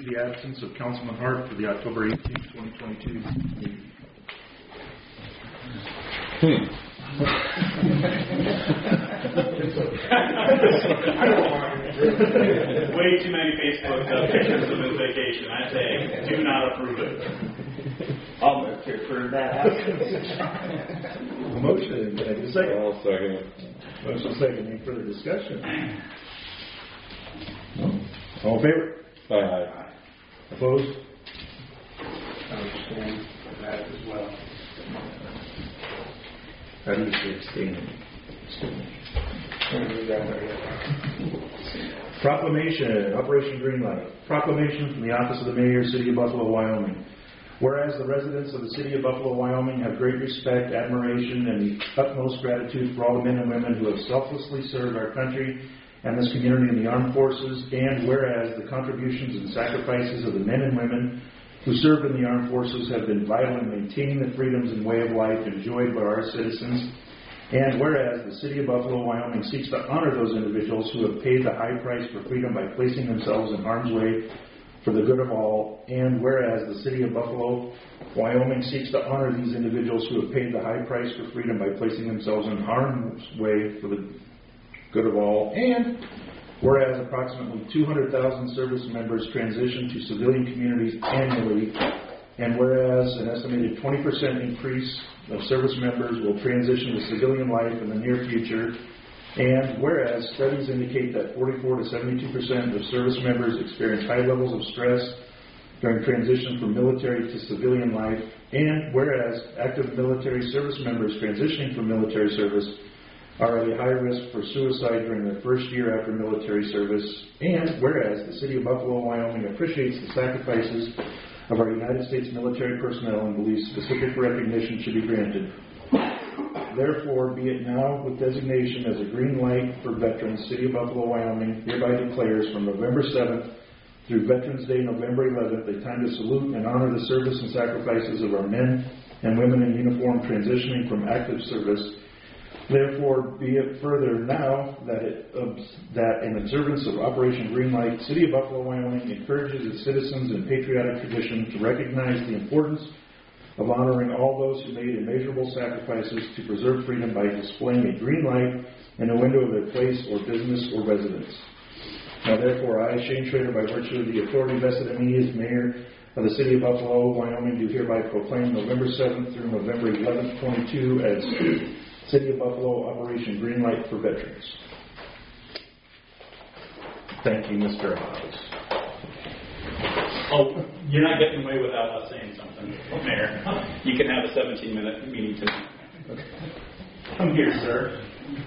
the absence of Councilman Hart for the October 18, 2022 meeting. Way too many Facebook pictures of his vacation. I say, do not approve it. I'll move to approve that. A motion, and a second. I'll second it. Motion second. Any further discussion? No. All in favor? Aye. Opposed? I understand that as well. How do you say abstaining? Proclamation, Operation Greenlight. Proclamation from the Office of the Mayor, City of Buffalo, Wyoming. Whereas the residents of the City of Buffalo, Wyoming have great respect, admiration, and the utmost gratitude for all the men and women who have selflessly served our country and this community in the armed forces, and whereas the contributions and sacrifices of the men and women who served in the armed forces have been vital in maintaining the freedoms and way of life enjoyed by our citizens, and whereas the City of Buffalo, Wyoming seeks to honor those individuals who have paid the high price for freedom by placing themselves in harm's way for the good of all, and whereas the City of Buffalo, Wyoming seeks to honor these individuals who have paid the high price for freedom by placing themselves in harm's way for the good of all, and whereas approximately 200,000 service members transition to civilian communities annually, and whereas an estimated 20% increase of service members will transition to civilian life in the near future, and whereas studies indicate that 44 to 72% of service members experience high levels of stress during transition from military to civilian life, and whereas active military service members transitioning from military service are at a high risk for suicide during their first year after military service, and whereas the City of Buffalo, Wyoming appreciates the sacrifices of our United States military personnel and believes specific recognition should be granted. Therefore, be it now with designation as a green light for veterans, City of Buffalo, Wyoming hereby declares from November 7th through Veterans Day, November 11th, a time to salute and honor the service and sacrifices of our men and women in uniform transitioning from active service. Therefore, be it further now that in observance of Operation Greenlight, City of Buffalo, Wyoming encourages its citizens in patriotic tradition to recognize the importance of honoring all those who made immeasurable sacrifices to preserve freedom by displaying a green light in a window of their place or business or residence. Now, therefore, I, Shane Schrader, by virtue of the authority vested in me as Mayor of the City of Buffalo, Wyoming, do hereby proclaim November 7th through November 11th, 22 as City of Buffalo Operation Greenlight for Veterans. Thank you, Mr. Hobbs. Oh, you're not getting away without us saying something, Mayor. You can have a 17-minute meeting tonight. Come here, sir.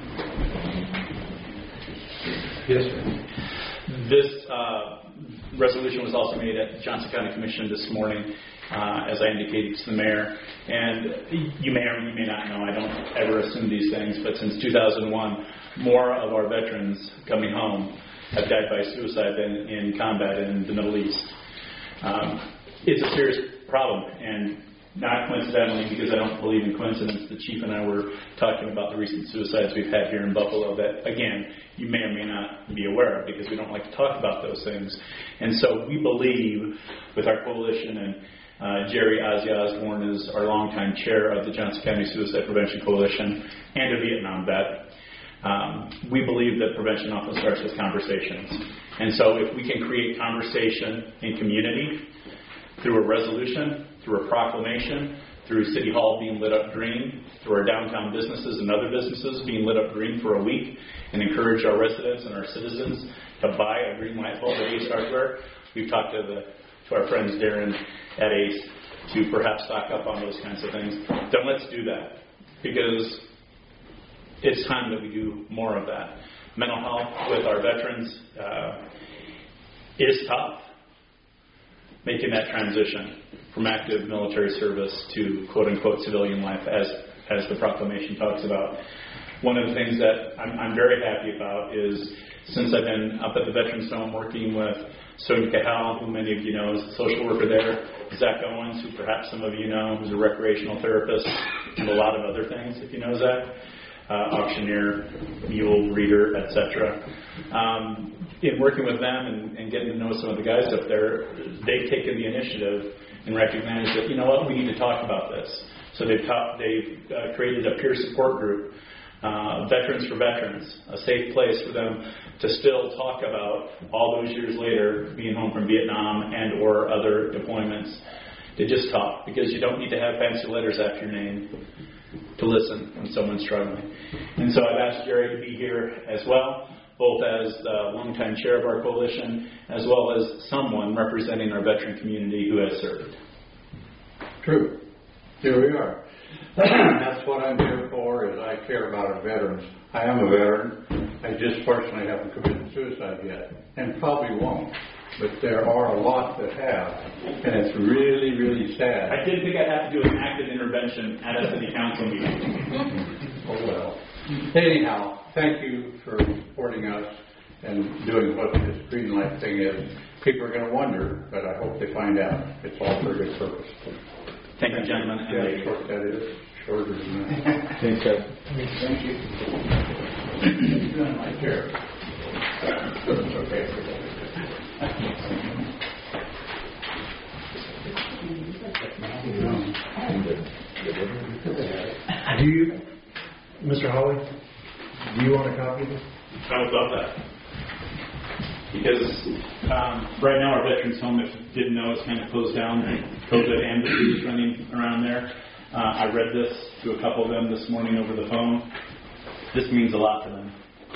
Yes, sir. This resolution was also made at Johnson County Commission this morning, as I indicated to the mayor. And you may or you may not know, I don't ever assume these things, but since 2001, more of our veterans coming home have died by suicide than in combat in the Middle East. It's a serious problem, and not coincidentally, because I don't believe in coincidence, the chief and I were talking about the recent suicides we've had here in Buffalo that, again, you may or may not be aware of because we don't like to talk about those things. And so we believe with our coalition, and Jerry Ozzy Osborne is our longtime chair of the Johnson County Suicide Prevention Coalition and a Vietnam vet, we believe that prevention often starts with conversations. And so if we can create conversation in community through a resolution, through a proclamation, through City Hall being lit up green, through our downtown businesses and other businesses being lit up green for a week, and encourage our residents and our citizens to buy a green light bulb at Ace Hardware. We've talked to our friends Darren at Ace to perhaps stock up on those kinds of things. Then let's do that, because it's time that we do more of that. Mental health with our veterans is tough. Making that transition from active military service to quote-unquote civilian life, as the proclamation talks about. One of the things that I'm very happy about is, since I've been up at the Veterans Home working with Sonia Cahal, who many of you know is the social worker there, Zach Owens, who perhaps some of you know, who's a recreational therapist, and a lot of other things, if you know Zach. auctioneer, mule breeder, etc. In working with them and getting to know some of the guys up there, they've taken the initiative and recognized that, you know what, we need to talk about this. So they've created a peer support group, Veterans for Veterans, a safe place for them to still talk about all those years later being home from Vietnam and or other deployments. To just talk, because you don't need to have fancy letters after your name to listen when someone's struggling. And so I've asked Jerry to be here as well, both as the longtime chair of our coalition, as well as someone representing our veteran community who has served. True. Here we are. That's what I'm here for, is I care about our veterans. I am a veteran. I just personally haven't committed suicide yet, and probably won't. But there are a lot that have, and it's really, really sad. I didn't think I'd have to do an active intervention at a city council meeting. Oh well. Anyhow, thank you for supporting us and doing what this green light thing is. People are going to wonder, but I hope they find out. It's all for a good purpose. Thank you, gentlemen. Yeah, short that is. Shorter than that. Thanks, Ed. Thank you. It's doing my chair. It's okay. Do you, Mr. Holly, do you want a copy of this? I would love that. Because right now our veterans home, if you didn't know, is kind of closed down. COVID and disease running around there. I read this to a couple of them this morning over the phone. This means a lot to them.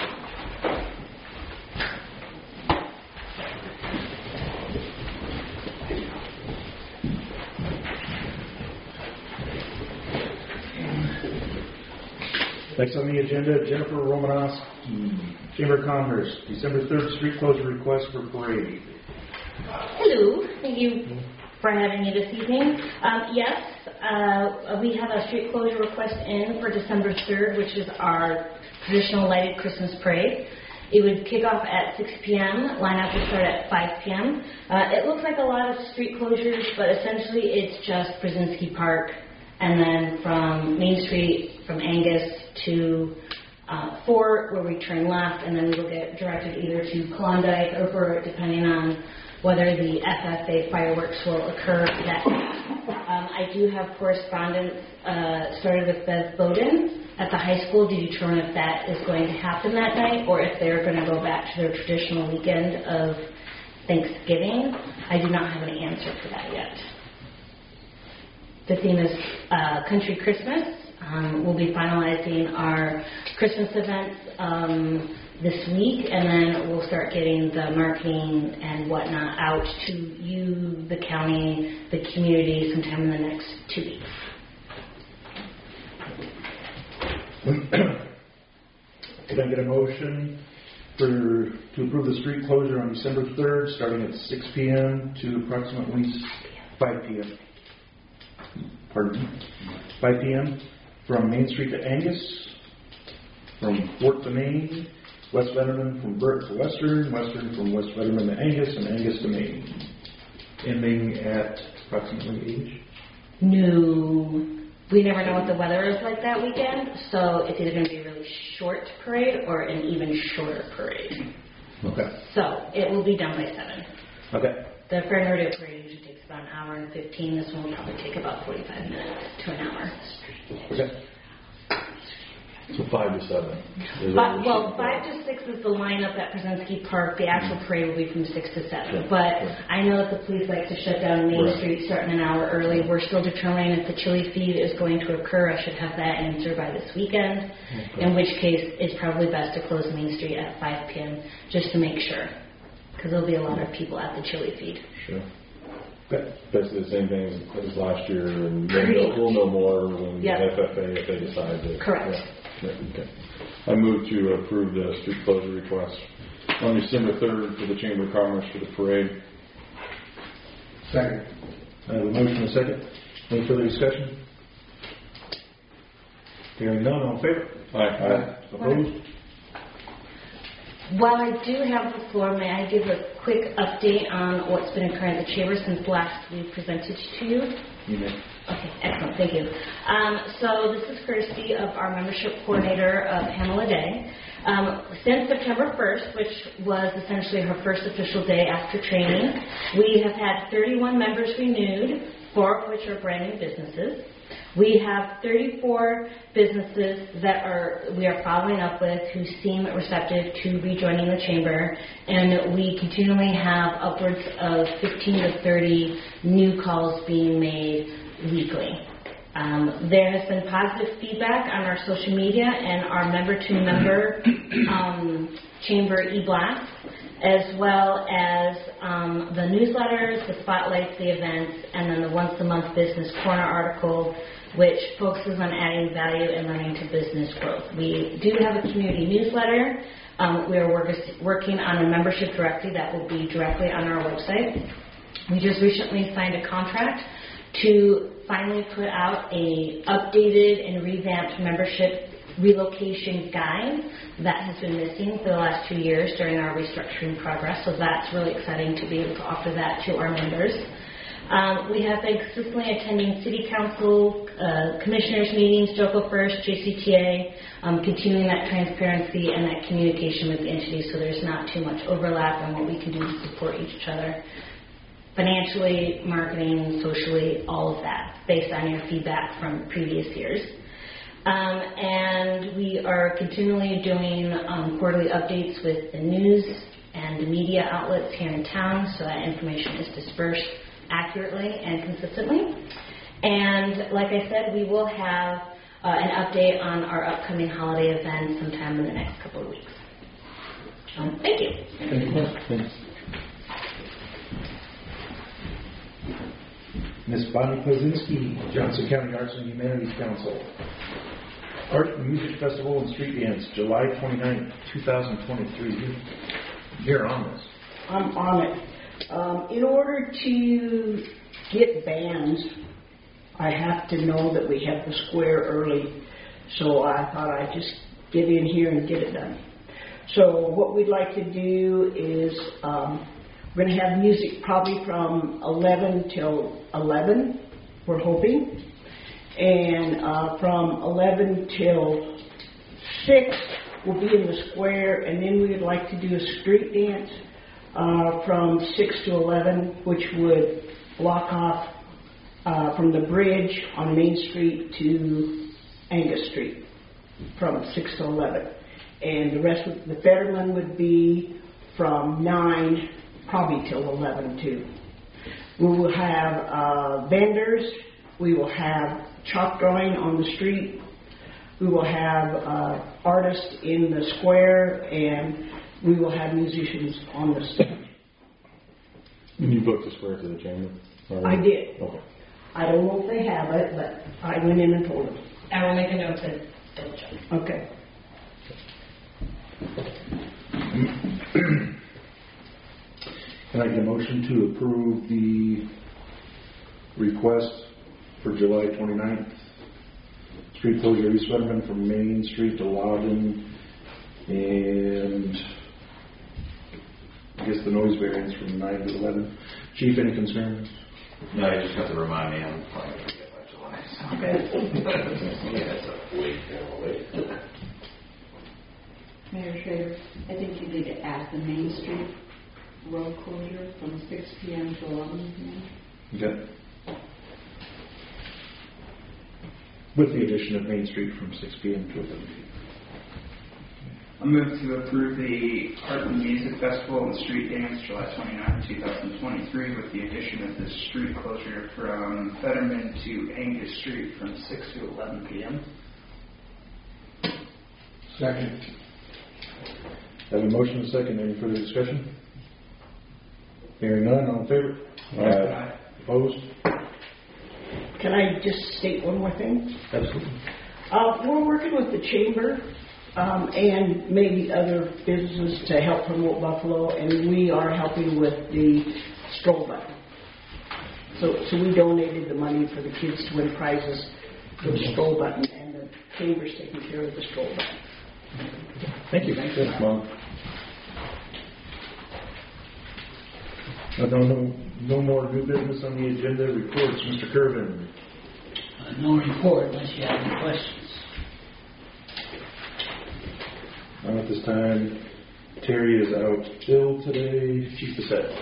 Next on the agenda, Jennifer Romanos, Chamber of Commerce, December 3rd street closure request for parade. Hello, thank you for having me this evening. Yes, we have a street closure request in for December 3rd, which is our traditional lighted Christmas parade. It would kick off at 6 p.m., lineup would start at 5 p.m. It looks like a lot of street closures, but essentially it's just Brzezinski Park, and then from Main Street, from Angus to Fort, where we turn left, and then we will get directed either to Klondike or Burt, depending on whether the FFA fireworks will occur that night. I do have correspondence started with Bev Bowden at the high school to determine if that is going to happen that night or if they're going to go back to their traditional weekend of Thanksgiving. I do not have an answer for that yet. The theme is Country Christmas. We'll be finalizing our Christmas events this week, and then we'll start getting the marketing and whatnot out to you, the county, the community, sometime in the next 2 weeks. Can I get a motion to approve the street closure on December 3rd, starting at 6 p.m. to approximately 5 p.m.? Pardon me? 5 p.m. from Main Street to Angus, from Fort to Main, West Vetterman from Burt to Western, Western from West Vetterman to Angus, and Angus to Main. Ending at approximately 8. No. We never know what the weather is like that weekend, so it's either going to be a really short parade or an even shorter parade. Okay. So it will be done by 7. Okay. The Fair and Rodeo parade usually takes about an hour and 15. This one will probably take about 45 minutes to an hour. Okay. So 5 to 7. Well, 5 to 6 is the lineup at Brzezinski Park. The actual parade will be from 6 to 7. Sure. But I know that the police like to shut down Main Right. Street starting an hour early. We're still determining if the chili feed is going to occur. I should have that answer by this weekend, in which case it's probably best to close Main Street at 5 p.m. just to make sure, because there'll be a lot of people at the chili feed. Sure. Okay. Basically the same thing as last year, and Pretty we'll know more when Yep. the FFA, if they decide to. Correct. Yeah, okay. I move to approve the street closure request on December 3rd for the Chamber of Commerce for the parade. Second. I have a motion and a second. Any further discussion? Hearing none, all in favor? Aye. Opposed? While I do have the floor, may I give a quick update on what's been occurring at the Chamber since last we presented to you? You may. Okay, excellent, thank you. So this is courtesy of our membership coordinator, Pamela Day. Since September 1st, which was essentially her first official day after training, we have had 31 members renewed, 4 of which are brand new businesses. We have 34 businesses that we are following up with who seem receptive to rejoining the Chamber, and we continually have upwards of 15 to 30 new calls being made weekly. There has been positive feedback on our social media and our member-to-member Chamber e-blast, as well as the newsletters, the spotlights, the events, and then the once-a-month Business Corner article, which focuses on adding value and learning to business growth. We do have a community newsletter. We are working on a membership directory that will be directly on our website. We just recently signed a contract to finally put out a updated and revamped membership relocation guide that has been missing for the last 2 years during our restructuring progress. So that's really exciting to be able to offer that to our members. We have been consistently attending City Council, Commissioners meetings, JOCO First, JCTA, continuing that transparency and that communication with the entities so there's not too much overlap on what we can do to support each other. Financially, marketing, socially, all of that, based on your feedback from previous years. And we are continually doing quarterly updates with the news and the media outlets here in town so that information is dispersed accurately and consistently. And like I said, we will have an update on our upcoming holiday events sometime in the next couple of weeks. Thank you. Thanks. Ms. Bonnie Plazinski, Johnson County Arts and Humanities Council. Art and Music Festival and Street Dance, July 29th, 2023. You're on this. I'm on it. In order to get bands, I have to know that we have the square early. So I thought I'd just get in here and get it done. So what we'd like to do is we're going to have music probably from 11 till 11, we're hoping. And from 11 till 6, we'll be in the square. And then we would like to do a street dance from 6 to 11, which would block off from the bridge on Main Street to Angus Street from 6 to 11. And the rest of the Fetterman would be from 9 probably till 11 too. We will have vendors. We will have chalk drawing on the street. We will have artists in the square, and we will have musicians on the stage. And you booked the square to the Chamber? I did. Okay. I don't know if they have it, but I went in and told them. I will make a note to double check. Okay. Can I get a motion to approve the request for July 29th? Street closure East Fetterman from Main Street to Loudon, and I guess the noise variance from 9 to 11. Chief, any concerns? No, you just have to remind me. I'm probably going to get by July. So. Yeah, that's a wait. Mayor Schrader, I think you need to add the Main Street road closure from 6 p.m. to 11 p.m. Okay. With the addition of Main Street from 6 p.m. to 11 p.m. I move to approve the Art and Music Festival and Street Dance July 29, 2023 with the addition of the street closure from Fetterman to Angus Street from 6 to 11 p.m. Second. I have a motion and a second. Any further discussion? Hearing none, all in favor? Aye. Opposed? Can I just state one more thing? Absolutely. We're working with the Chamber and maybe other businesses to help promote Buffalo, and we are helping with the stroll button. So we donated the money for the kids to win prizes for the stroll button, and the Chamber's taking care of the stroll button. Thank you. Thanks, Mom. No more new business on the agenda. Reports, Mr. Kervin. No report unless you have any questions. At this time, Terry is out ill today. Chief Bissett.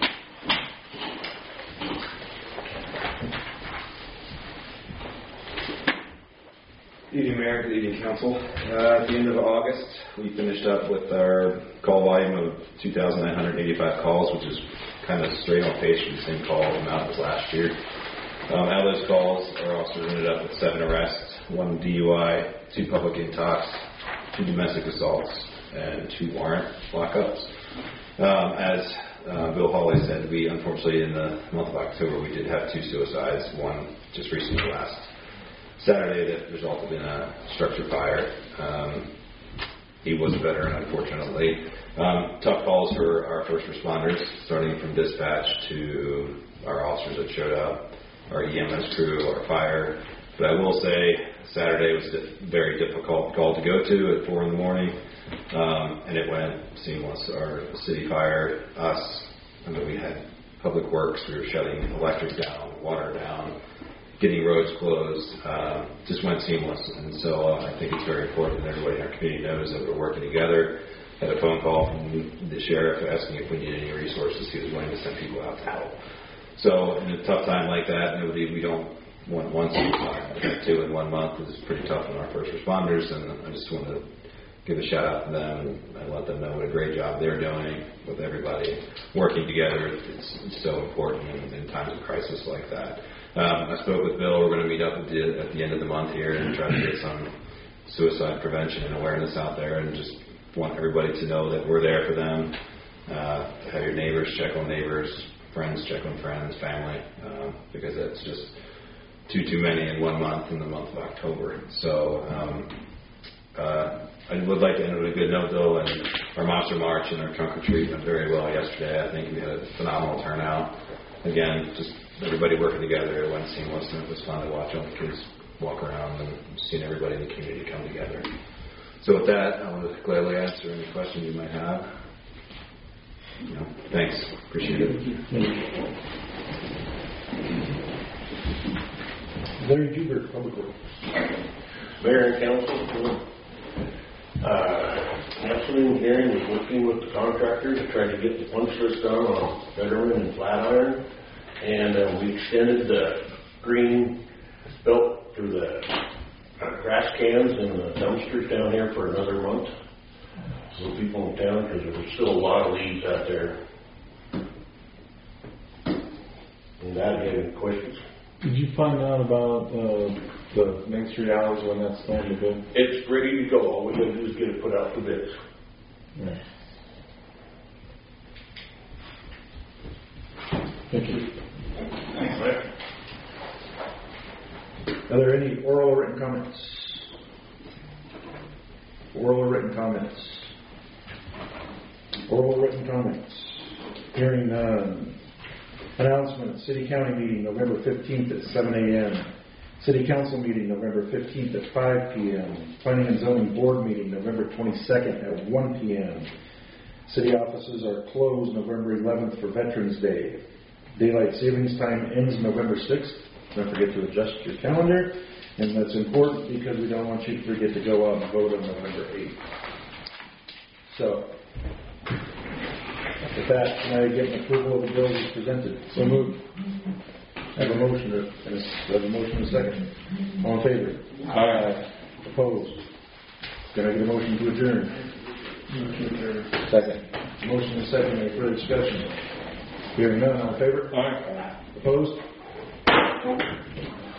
Good evening, Mayor. Good evening, Council. At the end of August, we finished up with our call volume of 2,985 calls, which is kind of straight on pace for the same call amount as last year. Out of those calls, our officers ended up with 7 arrests, 1 DUI, 2 public intox, 2 domestic assaults, and 2 warrant lockups. As Bill Hawley said, we unfortunately in the month of October we did have 2 suicides, one just recently last Saturday that resulted in a structure fire. He was a veteran, unfortunately. Tough calls for our first responders, starting from dispatch to our officers that showed up, our EMS crew, our fire. But I will say Saturday was a very difficult call to go to at 4 in the morning, and it went seamless. Our city fire, us, we had public works, we were shutting electric down, water down, getting roads closed, just went seamless. And so I think it's very important that everybody in our community knows that we're working together. Had a phone call from the sheriff asking if we need any resources. He was willing to send people out to help. So in a tough time like that, we don't want one suicide. 2 in 1 month is pretty tough on our first responders, and I just want to give a shout out to them and let them know what a great job they're doing with everybody working together. It's so important in times of crisis like that. I spoke with Bill. We're going to meet up at the end of the month here and try to get some suicide prevention and awareness out there, and just want everybody to know that we're there for them. Have your neighbors check on neighbors, friends check on friends, family, because it's just too many in 1 month, in the month of October. So I would like to end with a good note, though, and our Monster March and our trunk or treat went very well yesterday. I think we had a phenomenal turnout. Again, just everybody working together. It went seamless, and it was fun to watch all the kids walk around and seeing everybody in the community come together. So with that, I want to gladly answer any questions you might have. Thanks. Appreciate it. Larry Jubert, Public Works. Mayor and Council, afternoon hearing was working with the contractor to try to get the punch list done on Fetterman and Flatiron, and we extended the green belt through the grass cans and the dumpsters down here for another month. So people in town, because there was still a lot of leaves out there. And that, do you have any questions? Did you find out about the Main Street hours when that's going to bid? It's ready to go. All we got to do is get it put out for bids. Yeah. Thank you. Thanks, Mike. Are there any oral or written comments? Oral or written comments? Oral or written comments? Hearing none. Announcement, City County meeting November 15th at 7 a.m. City Council meeting November 15th at 5 p.m. Planning and Zoning Board meeting November 22nd at 1 p.m. City offices are closed November 11th for Veterans Day. Daylight savings time ends November 6th. Don't forget to adjust your calendar. And that's important because we don't want you to forget to go out and vote on November 8th. So, with that, can I get an approval of the bill as presented? So moved. I have a motion and a second. All in favor? Aye. Opposed? Can I get a motion to adjourn? Second. Motion and second. Any further discussion? Hearing none. All in favor? Aye. Opposed?